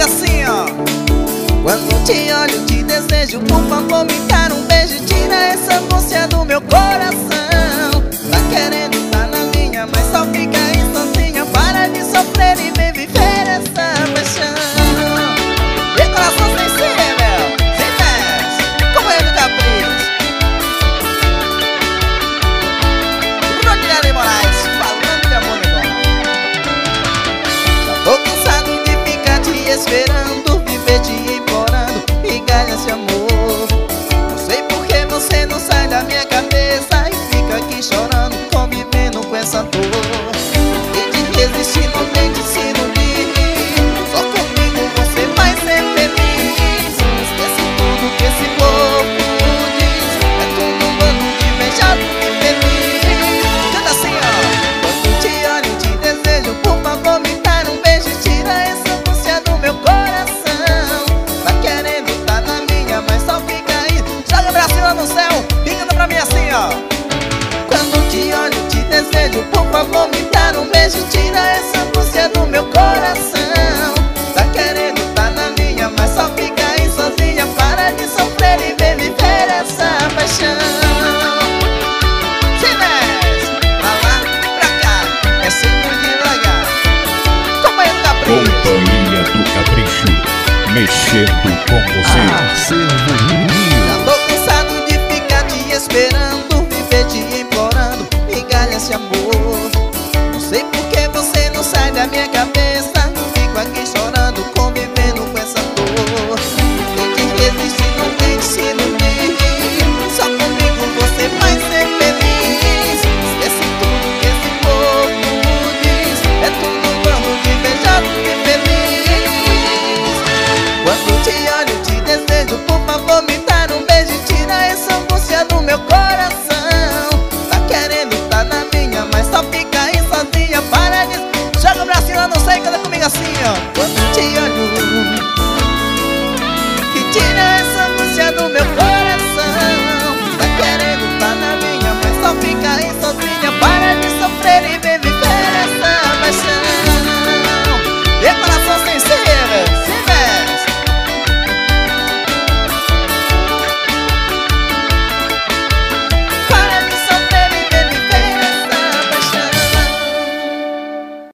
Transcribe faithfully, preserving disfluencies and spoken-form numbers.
comigo assim, ó. Quando te olho, te desejo, por favor, me dá um beijo. Tira essa ânsia do meu coração. Tá querendo estar na minha, mas só fica aí sozinha. Para de sofrer e vem viver essa paixão. E coração sensível, sem pés, como eu do capricho. Rodinelli Moraes, falando de amor igual. Já tô cansado de ficar te esperando, viver te implorando, migalhas de amor. Não sei por que você não sai da minha cabeça e fica aqui chorando, convivendo com essa dor. E de resistir não tem de se iludir. Só comigo você vai ser feliz. Esquece tudo que esse povo diz. É tudo um bando de beijado infeliz. Canta assim, ó. Quando te olho, te desejo, por favor, me dá um beijo. Tira essa ânsia do meu coração. Tá querendo tá na minha, mas só fica aí. Joga o bracinho lá no céu e canta pra mim assim, ó. Quando te olho, te desejo, por favor, me dá um beijo. Tira essa ânsia do meu coração. Tá querendo tá na minha, mas só fica aí sozinha. Para de sofrer e vem viver essa paixão. Se mexe, pra lá, pra cá, é sempre devagar. Companhia do Capricho. Companhia do Capricho, mexendo com você. Já tô cansado de ficar te esperando, viver te implorando, migalhas de amor. Não sei por que você não sai da minha cabeça. Fico aqui chorando, convivendo com essa dor. Tem que resistir, não tem de se iludir. Só comigo você vai ser feliz. Esquece tudo que esse povo diz. É tudo um bando de beijado infeliz. Quando te olho, te desejo, por favor, me dá um beijo. Tira essa ânsia do meu coração. Tá querendo tá na minha, mas só fica aí sozinha. Para de... Joga o bracinho lá no céu e canta comigo assim, ó. Quando te olho, que tira